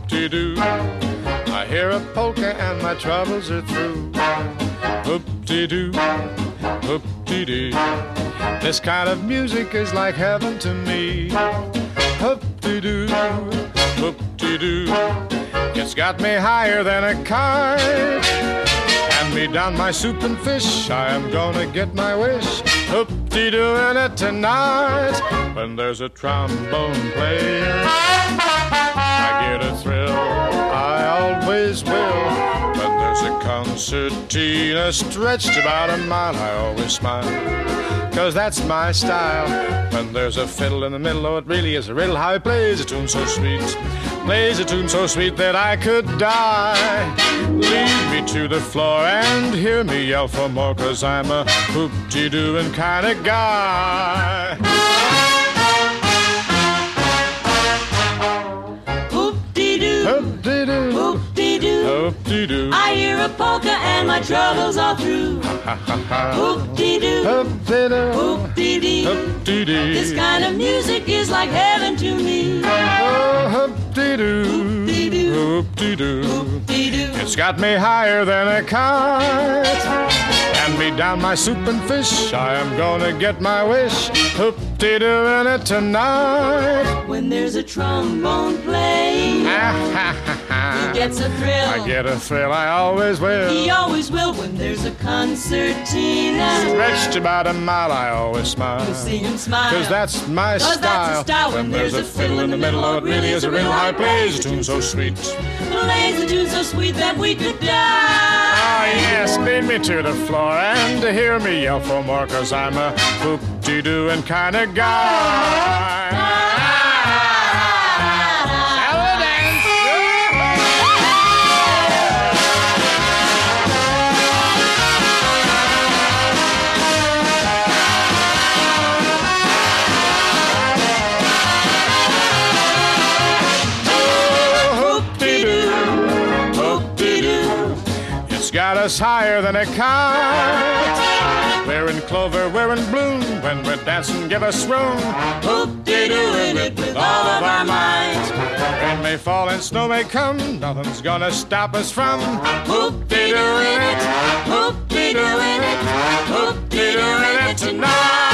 Whoop-de-doo. I hear a polka and my troubles are through. Whoop-de-doo, whoop-de-doo. This kind of music is like heaven to me. Whoop-de-doo, whoop-de-doo. It's got me higher than a kite. Hand me down my soup and fish, I am gonna get my wish. Whoop-de-dooing it tonight. When there's a trombone player, I get a thrill, I always will. When there's a concertina stretched about a mile, I always smile, 'cause that's my style. When there's a fiddle in the middle, oh, it really is a riddle how he plays a tune so sweet. Plays a tune so sweet that I could die. Lead me to the floor and hear me yell for more, 'cause I'm a whoop-de-dooing kind of guy. Whoop-de-doo, Whoop-de-doo, whoop-de-doo. whoop-de-doo. I hear a polka and my troubles are through. Whoop-de-doo, Whoop-de-doo, whoop-de-dee. whoop-de-dee. This kind of music is like heaven to me. Oh, whoop-de-doo, Whoop-de-doo, whoop-de-doo. whoop-de-doo. It's got me higher than a kite. Hand me down my soup and fish, I am gonna get my wish. Whoop-de-dooing it tonight. When there's a trombone playing, he gets a thrill. I get a thrill, I always will. He always will. When there's a concertina, Stretched about a mile, I always smile. you'll see him smile. 'Cause that's my 'Cause that's the style. When there's a fiddle in the middle, oh, it really is a riddle how he plays a tune so sweet. Plays a tune so sweet that we could die. Ah, yes, lead me to the floor and hear me yell for more, 'cause I'm a whoop-de-dooing kind of guy. Shall we dance? Whoop-de-doo, whoop-de-doo. It's got us higher than a kite. We're in clover, we're in bloom. When we're dancing, give us room. Whoop-de-dooing it with all of our might. Rain may fall and snow may come, nothing's gonna stop us from Whoop-de-dooing it, whoop-de-dooing it, whoop-de-dooing it tonight.